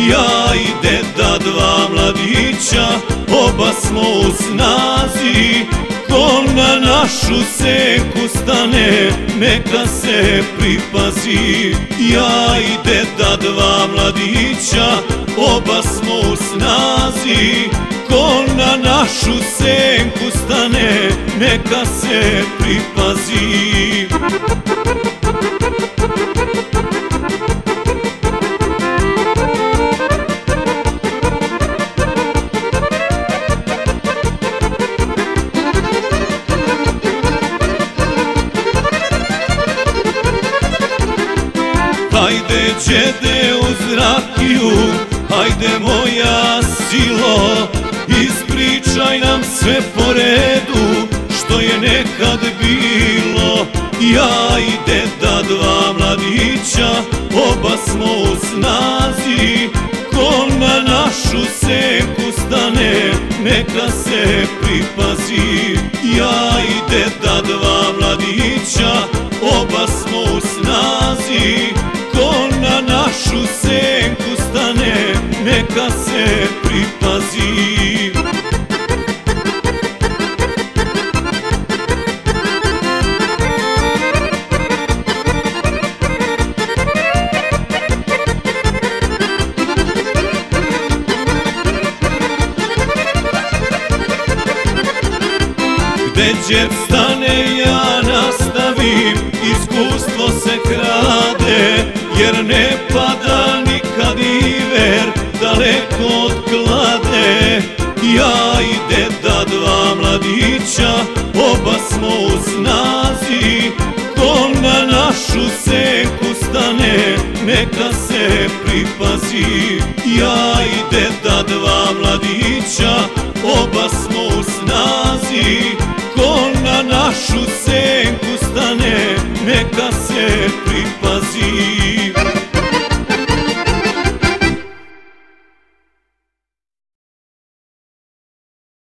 Ja i deda dva mladića, oba smo u snazi. Ko na našu senku stane, neka se pripazi. Ja i deda dva mladića, oba smo u snazi. Ko na našu senku stane, neka se pripazi. Hajde đede uz rakiju, hajde moja silo, ispričaj nam sve po redu što je nekad bilo. Ja i deda dva mladića, oba smo u snazi. Ko na našu senku stane, neka se pripazi. Ja i deda dva mladića, oba smo u snazi. Ko na našu senku stane, neka se pripazi. Gde đep stane ja nastavim, iskustvo se krade, jer ne pada nikad iver daleko od klade. Ja i deda dva mladića, oba smo u snazi. Ko na našu senku stane, neka se pripazi. Ja i deda dva mladića, oba smo u snazi. Ko na našu